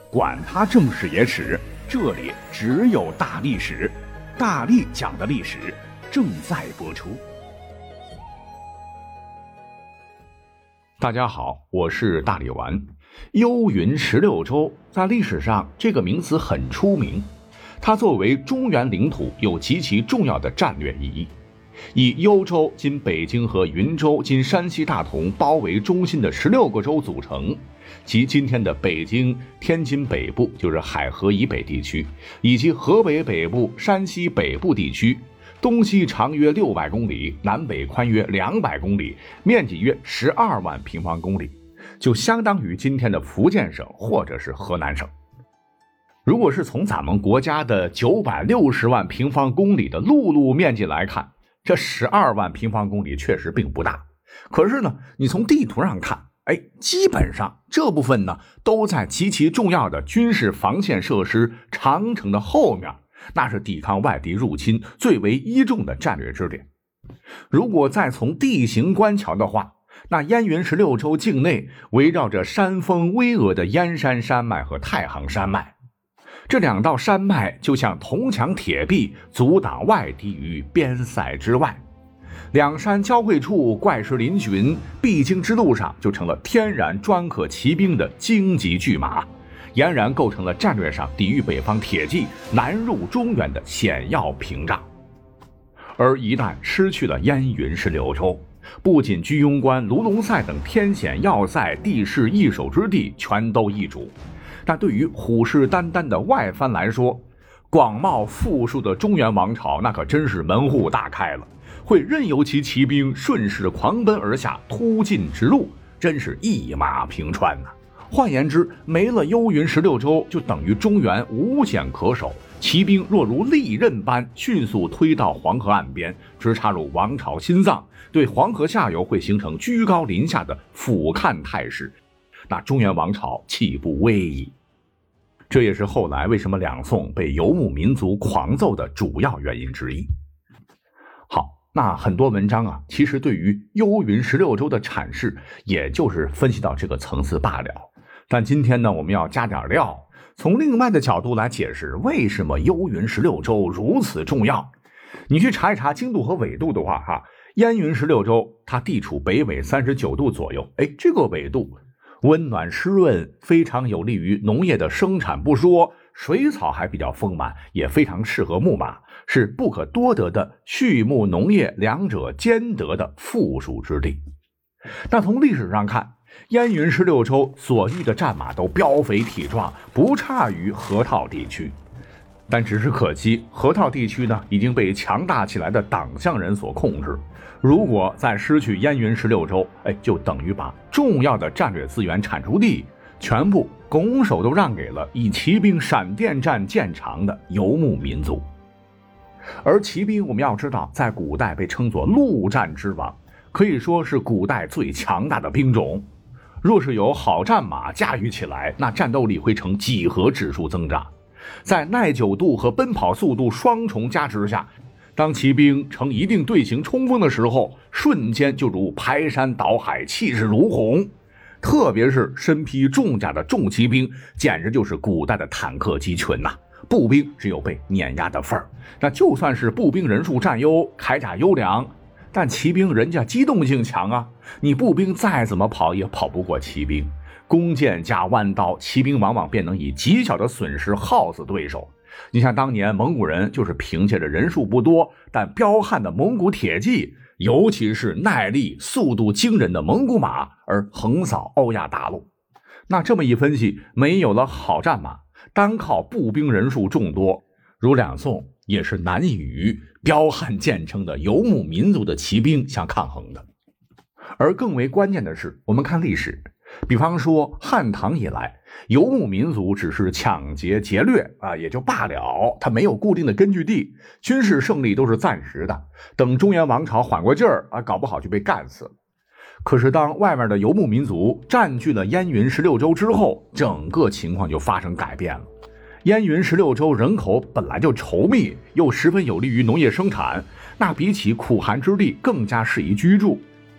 管他正史野史，这里只有大历史，大力讲的历史正在播出。大家好，我是大力丸。幽云16州在历史上这个名词很出名，它作为中原领土有极其重要的战略意义。以幽州今北京和云州今山西大同包围中心的16个州组成，即今天的北京、天津北部，就是海河以北地区，以及河北北部、山西北部地区，东西长约600公里，南北宽约200公里，面积约12万平方公里，就相当于今天的福建省或者是河南省。如果是从咱们国家的960万平方公里的陆路面积来看，这12万平方公里确实并不大。可是呢，你从地图上看，基本上这部分呢都在极其重要的军事防线设施长城的后面，那是抵抗外敌入侵最为倚重的战略支点。如果再从地形观瞧的话，那燕云16州境内围绕着山峰巍峨的燕山山脉和太行山脉，这两道山脉就像铜墙铁壁，阻挡外敌于边塞之外。两山交汇处怪石嶙峋，必经之路上就成了天然专克骑兵的荆棘巨马，俨然构成了战略上抵御北方铁骑南入中原的险要屏障。而一旦失去了燕云16州，不仅居庸关、卢龙塞等天险要塞、地势易守之地全都易主，但对于虎视眈眈的外藩来说，广袤富庶的中原王朝那可真是门户大开了，会任由其骑兵顺势狂奔而下，突进直入，真是一马平川呐。换言之，没了幽云16州，就等于中原无险可守，骑兵若如利刃般迅速推到黄河岸边，直插入王朝心脏，对黄河下游会形成居高临下的俯瞰态势，那中原王朝岂不危矣？这也是后来为什么两宋被游牧民族狂揍的主要原因之一。好，那很多文章啊，其实对于幽云16州的阐释，也就是分析到这个层次罢了。但今天呢，我们要加点料，从另外的角度来解释为什么幽云16州如此重要。你去查一查经度和纬度的话，燕云16州它地处北纬39度左右，这个纬度温暖湿润，非常有利于农业的生产不说，水草还比较丰满，也非常适合牧马，是不可多得的畜牧农业两者兼得的富庶之地。那从历史上看，燕云16州所遇的战马都膘肥体壮，不差于河套地区。但只是可惜，河套地区呢已经被强大起来的党项人所控制。如果再失去燕云16州，就等于把重要的战略资源产出地全部拱手都让给了以骑兵闪电战见长的游牧民族。而骑兵我们要知道，在古代被称作陆战之王，可以说是古代最强大的兵种。若是有好战马驾驭起来，那战斗力会呈几何指数增长。在耐久度和奔跑速度双重加持下，当骑兵乘一定队形冲锋的时候，瞬间就如排山倒海，气势如虹。特别是身披重甲的重骑兵，简直就是古代的坦克集群呐！步兵只有被碾压的份儿。那就算是步兵人数占优，铠甲优良，但骑兵人家机动性强啊，你步兵再怎么跑也跑不过骑兵。弓箭加弯刀，骑兵往往便能以极小的损失耗死对手。你像当年蒙古人就是凭借着人数不多但彪悍的蒙古铁骑，尤其是耐力速度惊人的蒙古马，而横扫欧亚大陆。那这么一分析，没有了好战马，单靠步兵人数众多，如两宋也是难以与彪悍见称的游牧民族的骑兵相抗衡的。而更为关键的是，我们看历史，比方说汉唐以来，游牧民族只是抢劫劫掠也就罢了，它没有固定的根据地，军事胜利都是暂时的，等中原王朝缓过劲儿搞不好就被干死了。可是当外面的游牧民族占据了燕云16州之后，整个情况就发生改变了。燕云16州人口本来就稠密，又十分有利于农业生产，那比起苦寒之地更加适宜居住。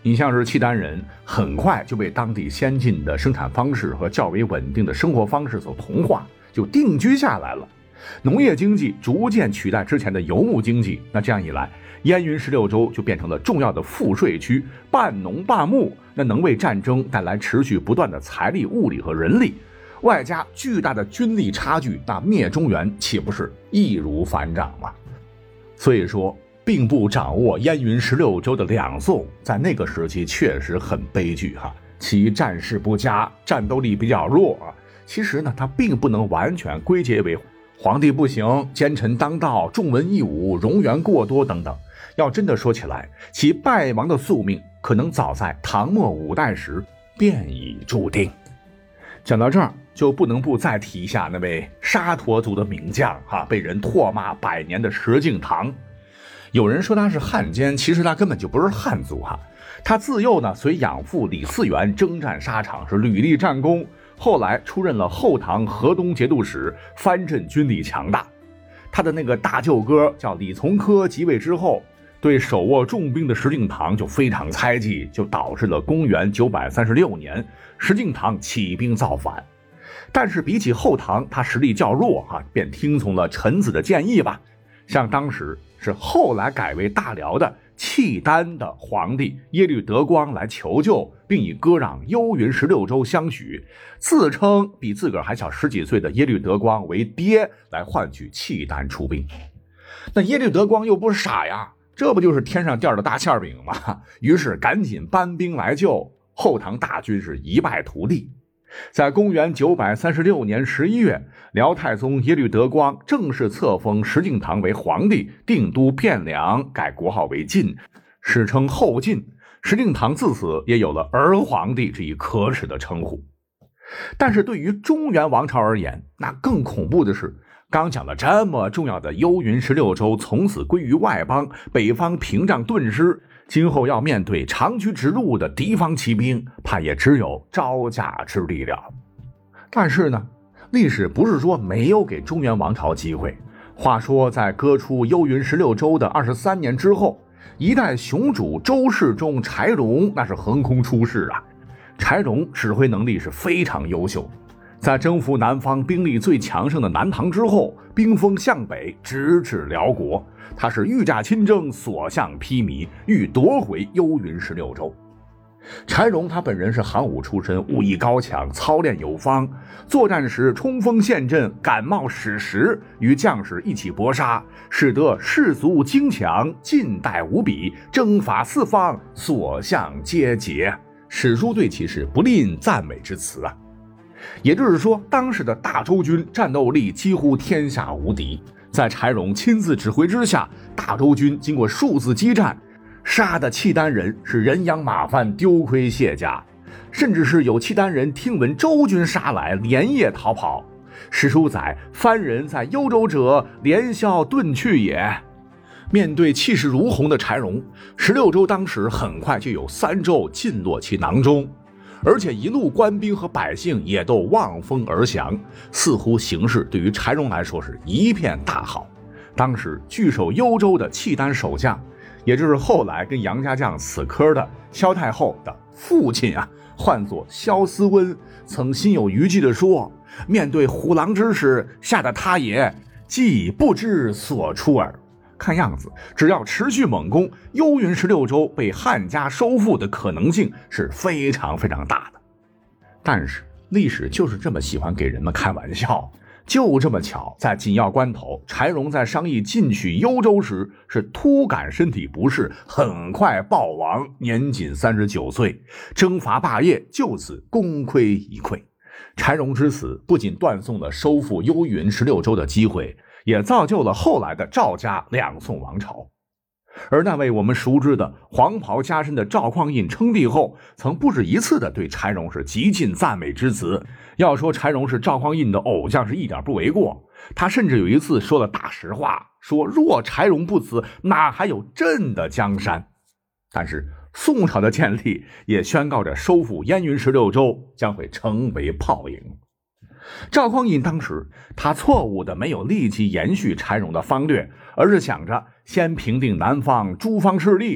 你像是契丹人，很快就被当地先进的生产方式和较为稳定的生活方式所同化，就定居下来了。农业经济逐渐取代之前的游牧经济，那这样一来，燕云16州就变成了重要的赋税区，半农半牧，那能为战争带来持续不断的财力、物力和人力，外加巨大的军力差距，那灭中原岂不是易如反掌吗？所以说，并不掌握燕云16州的两宋，在那个时期确实很悲剧哈，其战事不佳，战斗力比较弱啊。其实呢，它并不能完全归结为皇帝不行、奸臣当道、重文抑武、冗员过多等等。要真的说起来，其败亡的宿命可能早在唐末5代时便已注定。讲到这儿，就不能不再提一下那位沙陀族的名将被人唾骂100年的石敬瑭。有人说他是汉奸，其实他根本就不是汉族他自幼呢随养父李嗣源征战沙场，是屡立战功，后来出任了后唐河东节度使，藩镇军力强大。他的那个大舅哥叫李从珂即位之后，对手握重兵的石敬瑭就非常猜忌，就导致了公元936年石敬瑭起兵造反。但是比起后唐，他实力较弱便听从了臣子的建议吧，像当时是后来改为大辽的契丹的皇帝耶律德光来求救，并以割让幽云16州相许，自称比自个儿还小10几岁的耶律德光为爹，来换取契丹出兵。那耶律德光又不是傻呀，这不就是天上掉的大馅饼吗？于是赶紧搬兵来救，后唐大军是一败涂地。在公元936年11月，辽太宗耶律德光正式册封石敬瑭为皇帝，定都汴梁，改国号为晋，史称后晋。石敬瑭自此也有了儿皇帝这一可耻的称呼。但是对于中原王朝而言，那更恐怖的是，刚讲了这么重要的幽云16州从此归于外邦，北方屏障顿失，今后要面对长驱直入的敌方骑兵，怕也只有招架之力了。但是呢，历史不是说没有给中原王朝机会。话说在割出幽云16州的23年之后，一代雄主周世宗柴荣那是横空出世柴荣指挥能力是非常优秀，在征服南方兵力最强盛的南唐之后，兵锋向北直至辽国，他是御驾亲征，所向披靡，欲夺回幽云16州。柴荣他本人是行武出身，武艺高强，操练有方，作战时冲锋陷阵，敢冒矢石，与将士一起搏杀，使得士卒精强，劲带无比，征伐四方，所向皆捷。史书对其是不吝赞美之词也就是说，当时的大周军战斗力几乎天下无敌，在柴荣亲自指挥之下，大周军经过数次激战，杀的契丹人是人仰马翻，丢盔卸甲，甚至是有契丹人听闻周军杀来，连夜逃跑。史书载，番人在幽州者，连宵遁去也。面对气势如虹的柴荣，16州当时很快就有3州尽落其囊中，而且一路官兵和百姓也都望风而降，似乎形势对于柴荣来说是一片大好。当时据守幽州的契丹守将，也就是后来跟杨家将死磕的萧太后的父亲唤作萧思温，曾心有余悸地说，面对虎狼之势，吓得他也既不知所出耳。看样子只要持续猛攻，幽云16州被汉家收复的可能性是非常非常大的。但是历史就是这么喜欢给人们开玩笑，就这么巧，在紧要关头，柴荣在商议进取幽州时是突感身体不适，很快暴亡，年仅39岁，征伐霸业就此功亏一篑。柴荣之死不仅断送了收复幽云16州的机会，也造就了后来的赵家两宋王朝。而那位我们熟知的黄袍加身的赵匡胤称帝后，曾不止一次的对柴荣是极尽赞美之词。要说柴荣是赵匡胤的偶像是一点不为过，他甚至有一次说了大实话，说若柴荣不死，哪还有朕的江山。但是宋朝的建立也宣告着收复燕云16州将会成为泡影。赵匡胤当时他错误的没有立即延续柴荣的方略，而是想着先平定南方诸方势力，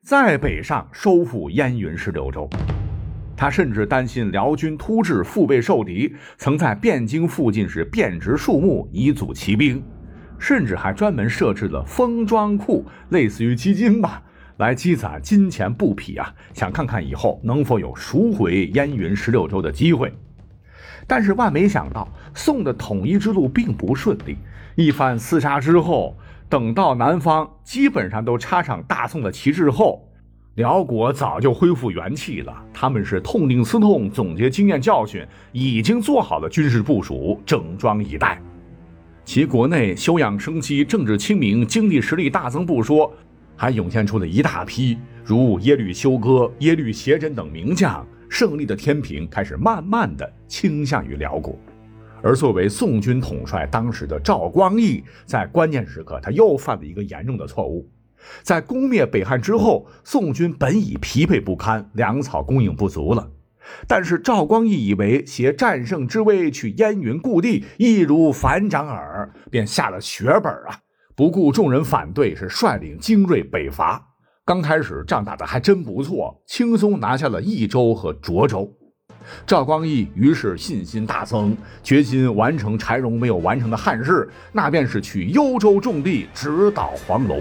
再北上收复燕云16州。他甚至担心辽军突至，腹背受敌，曾在汴京附近遍植树木以阻骑兵，甚至还专门设置了封装库，类似于基金吧，来积攒金钱布匹想看看以后能否有赎回燕云16州的机会。但是万没想到，宋的统一之路并不顺利，一番厮杀之后，等到南方基本上都插上大宋的旗帜后，辽国早就恢复元气了，他们是痛定思痛，总结经验教训，已经做好了军事部署，整装以待。其国内休养生息，政治清明，经济实力大增不说，还涌现出了一大批如耶律休哥、耶律斜轸等名将，胜利的天平开始慢慢的倾向于辽国。而作为宋军统帅当时的赵光义，在关键时刻他又犯了一个严重的错误。在攻灭北汉之后，宋军本已疲惫不堪，粮草供应不足了，但是赵光义以为携战胜之威去燕云故地，易如反掌耳，便下了血本不顾众人反对，是率领精锐北伐。刚开始仗打得还真不错，轻松拿下了益州和涿州。赵光义于是信心大增，决心完成柴荣没有完成的汉事，那便是去幽州重地直捣黄龙。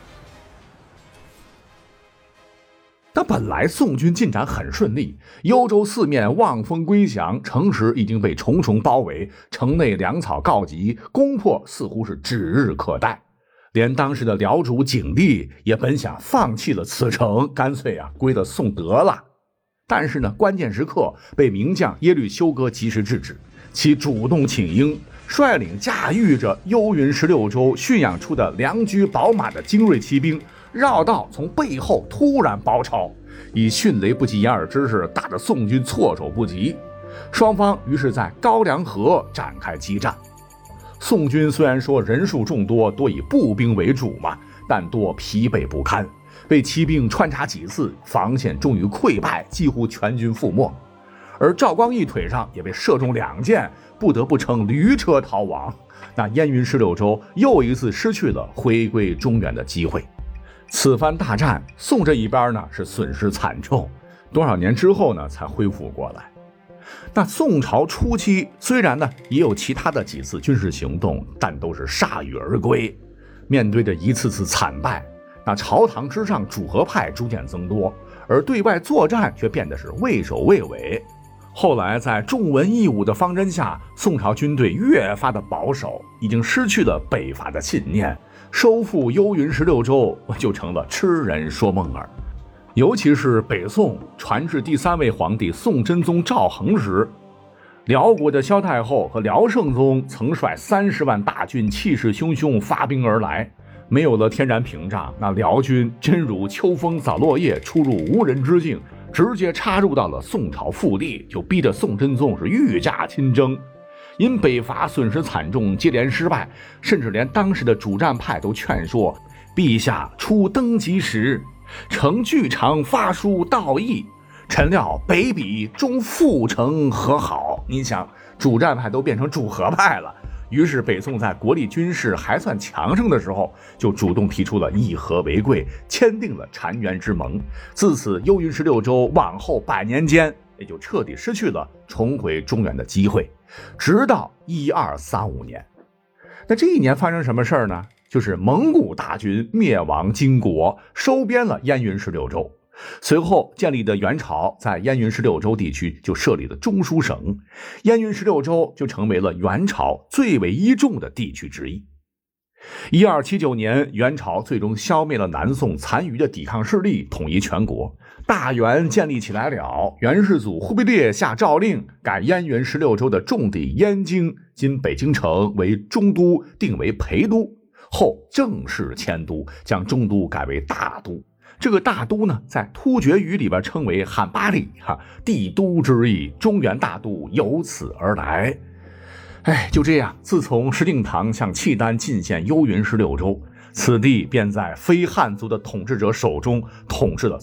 但本来宋军进展很顺利，幽州四面望风归降，城池已经被重重包围，城内粮草告急，攻破似乎是指日可待。连当时的辽主景帝也本想放弃了此城，干脆归了宋得了。但是呢，关键时刻被名将耶律休哥及时制止，其主动请缨，率领驾驭着幽云16州驯养出的良驹宝马的精锐骑兵，绕道从背后突然包抄，以迅雷不及掩耳之势打得宋军措手不及。双方于是在高梁河展开激战。宋军虽然说人数众多，多以步兵为主嘛，但多疲惫不堪，被骑兵穿插几次，防线终于溃败，几乎全军覆没。而赵光义腿上也被射中2箭，不得不乘驴车逃亡。那燕云16州又一次失去了回归中原的机会。此番大战，宋这一边呢是损失惨重，多少年之后呢才恢复过来。那宋朝初期虽然呢也有其他的几次军事行动，但都是铩羽而归。面对着一次次惨败，那朝堂之上主和派逐渐增多，而对外作战却变得是畏首畏尾。后来在重文抑武的方针下，宋朝军队越发的保守，已经失去了北伐的信念，收复幽云16州就成了痴人说梦耳。尤其是北宋传至第3位皇帝宋真宗赵恒时，辽国的萧太后和辽圣宗曾率30万大军气势汹汹发兵而来，没有了天然屏障，那辽军真如秋风扫落叶，出入无人之境，直接插入到了宋朝腹地，就逼得宋真宗是御驾亲征。因北伐损失惨重，接连失败，甚至连当时的主战派都劝说陛下初登基时，乘巨长发书道义，臣料北比终复成和好。你想，主战派都变成主和派了。于是北宋在国力军事还算强盛的时候，就主动提出了以和为贵，签订了澶渊之盟。自此幽云16州往后100年间也就彻底失去了重回中原的机会，直到1235年。那这一年发生什么事儿呢？就是蒙古大军灭亡金国，收编了燕云16州。随后建立的元朝在燕云16州地区就设立了中书省，燕云16州就成为了元朝最为倚重的地区之一。1279年，元朝最终消灭了南宋残余的抵抗势力，统一全国，大元建立起来了。元世祖忽必烈下诏令，改燕云16州的重地燕京（今北京城）为中都，定为陪都，后正式迁都，将中都改为大都。这个大都呢，在突厥语里边称为罕巴里，帝都之意，中原大都由此而来。就这样，自从石敬瑭向契丹进献幽云16州，此地便在非汉族的统治者手中统治了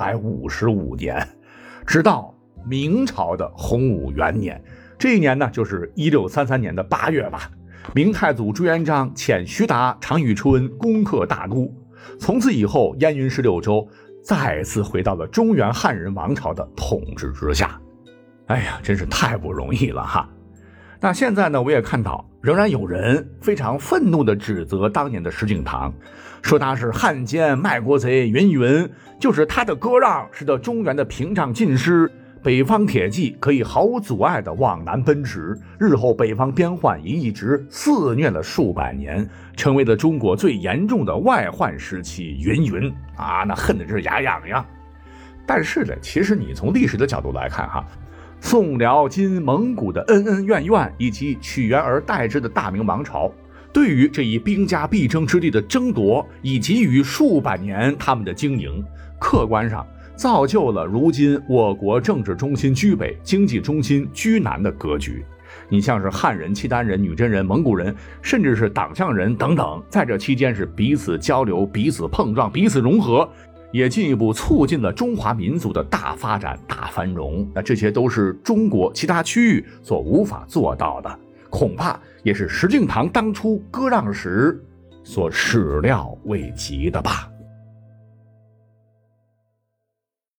455年，直到明朝的洪武元年。这一年呢，就是1633年的8月吧。明太祖朱元璋遣徐达、常遇春攻克大都。从此以后，燕云16州再次回到了中原汉人王朝的统治之下。哎呀，真是太不容易了哈。那现在呢，我也看到仍然有人非常愤怒地指责当年的石敬瑭，说他是汉奸卖国贼云，就是他的割让使得中原的屏障尽失，北方铁骑可以毫无阻碍地往南奔驰，日后北方边患也一直肆虐了数百年，成为了中国最严重的外患时期云啊，那恨的是牙痒痒。但是呢，其实你从历史的角度来看哈，宋辽金蒙古的恩恩怨怨，以及取而代之的大明王朝，对于这一兵家必争之地的争夺，以及于数百年他们的经营，客观上造就了如今我国政治中心居北、经济中心居南的格局。你像是汉人、契丹人、女真人、蒙古人，甚至是党项人等等，在这期间是彼此交流、彼此碰撞、彼此融合，也进一步促进了中华民族的大发展、大繁荣。那这些都是中国其他区域所无法做到的，恐怕也是石敬瑭当初割让时所始料未及的吧。